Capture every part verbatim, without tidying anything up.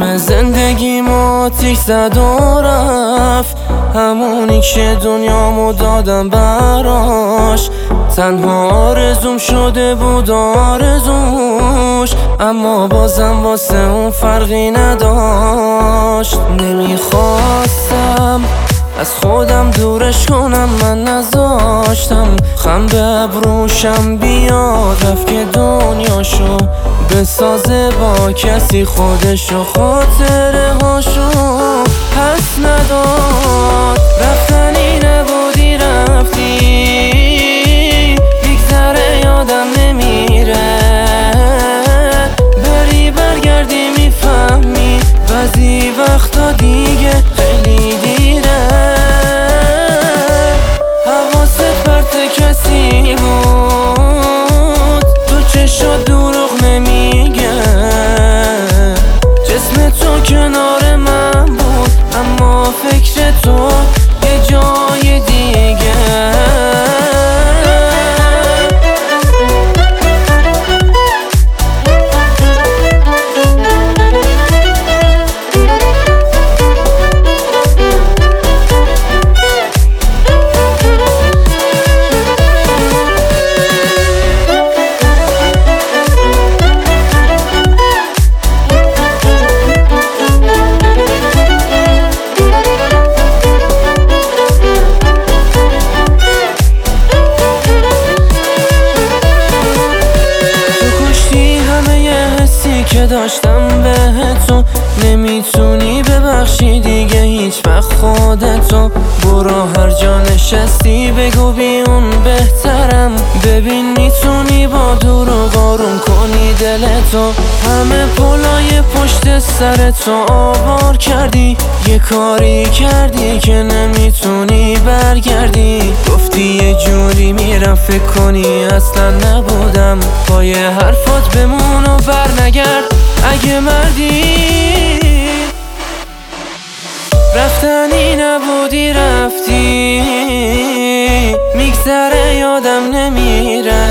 زندگیم آتیش زد و رفت، همونی که دنیامو دادم براش. تنها آرزوم شده بود آرزوش، اما بازم واسه اون فرقی نداشت. نمیخواستم از خودم دورش کنم، من نذاشتم خم به ابروشم بیاد. رفت که دنیاشو بسازه با کسی، خودشو خاطره هاشو پس نداد. رفتنی نبودی رفتی، بیگذره یادم نمیره. بری برگردی میفهمی بعضی وقتا دیگه خیلی دیره. حواست پرت کسی بود، تو چشات دروغ نمیگه. جسم تو کنار من بود، اما فکر تو یه جای دیگه. که داشتم به تو، نمیتونی ببخشی دیگه هیچ وقت خودتو. برو هر جا نشستی بگو بی اون بهترم. ببین میتونی با دروغ آروم کنی دلتو. همه پلای پشت سرتو آوار کردی، یه کاری کردی که نمیتونی برگردی. گفتی یه جوری میرم فکر کنی اصلا نبودم. با یه حرفات بمون و برنگرد اگه مردی. رفتنی نبودی رفتی، میگذره یادم نمیره.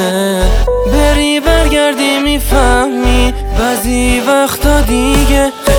بری برگردی میفهمی بعضی وقتا دیگه